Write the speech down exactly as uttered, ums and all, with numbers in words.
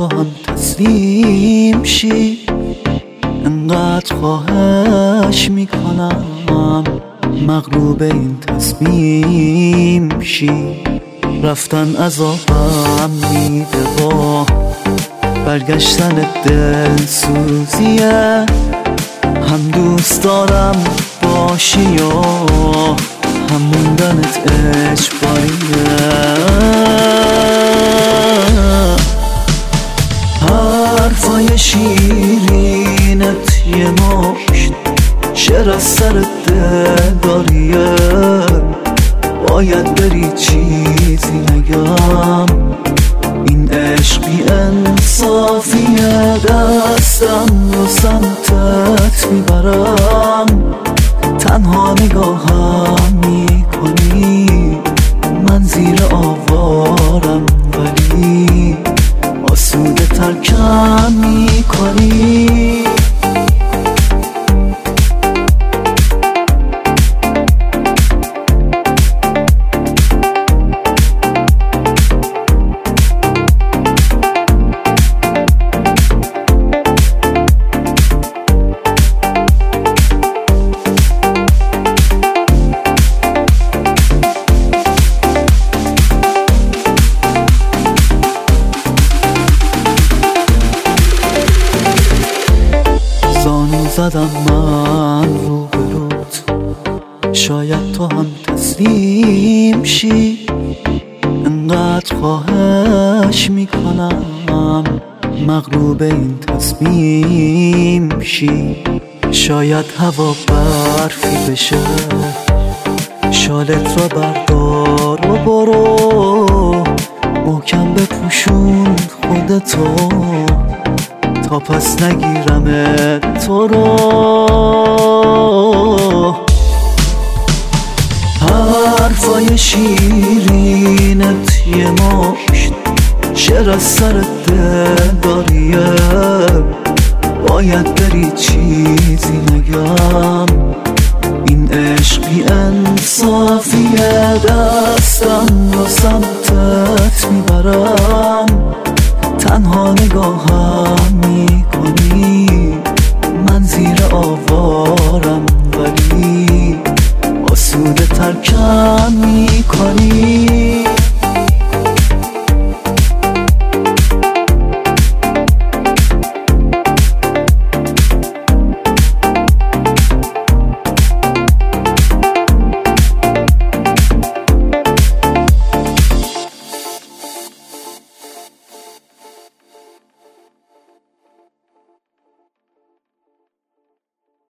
تو هم تسلیم شی، انقدر خواهش میکنم مغلوب این تصمیم شی. رفتن عذابم میده و برگشتن دلسوزیه، هم دوست دارم باشی و هم موندنت اجباریه. حرفای شیرینت یه مشت شعر از سر دل داریه، باید بری چیزی نگم، این عشق بی انصافیه. دستم رو سمتت میبرم، تنها نگاهم میکنی، من زیر آوارم ولی آسوده ترکم میکنی. زدم من رو بروت، شاید تو هم تسلیم شی، انقدر خواهش میکنم مغلوب این تصمیم شی. شاید هوا برفی بشه، شالت رو بردار و برو، محکم بپوشون خودتو تا پس نگیرم تو رو. حرفای شیرینت یه مشت شعر از سر دل داریه، باید بری چیزی نگم، این عشق بی انصافیه. دستم رو سمتت میبرم، تنها نگاهم میکنی، من زیر آوارم ولی آسوده ترکم میکنی.